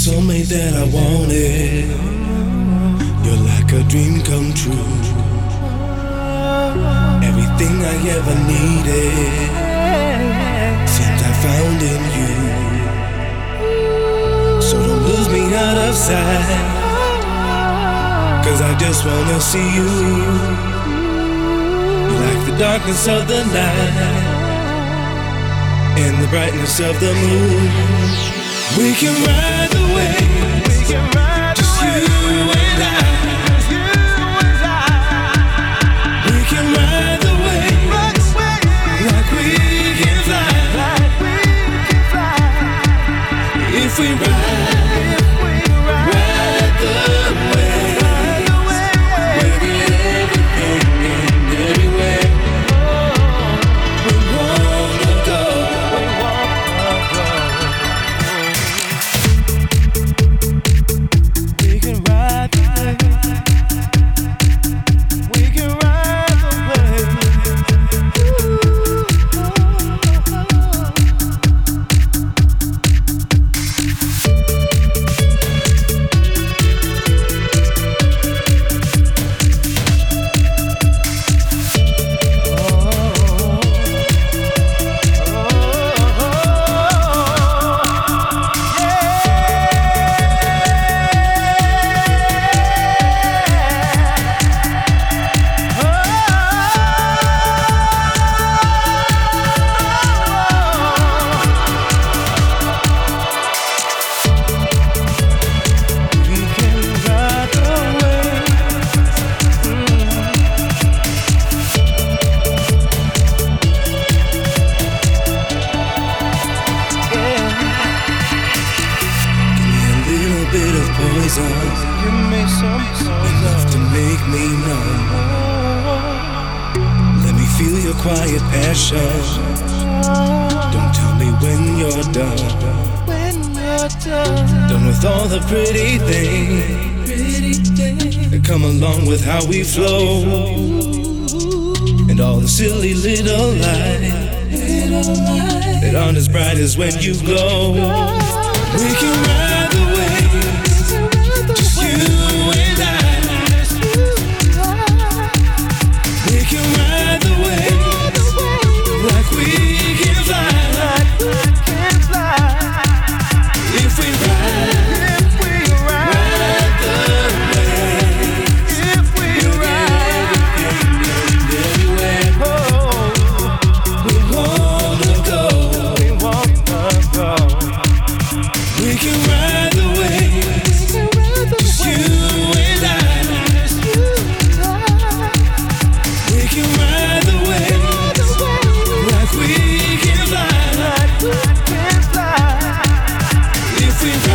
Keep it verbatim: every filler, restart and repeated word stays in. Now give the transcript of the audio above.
soulmate that I wanted. You're like a dream come true. Everything I ever needed seems I found in you. So don't lose me out of sight, 'cause I just wanna see you. You're like the darkness of the night and the brightness of the moon. We can ride the waves, we can ride just the you and I. We can ride the waves like we can fly. If we ride, ride the waves, we'll get everything and everywhere we wanna go. Give me some enough to make me numb. Let me feel your quiet passion. Don't tell me when you're done. When you're done, done with all the pretty things that come along with how we flow, and all the silly little lights that aren't as bright as when you glow. We can ride the waves, just you and I. We can ride the waves like we can fly. If we ride, ride the waves, we'll get everything and everywhere we wanna go. We can ride the waves, just you and I. We can ride the waves like we can fly. If we ride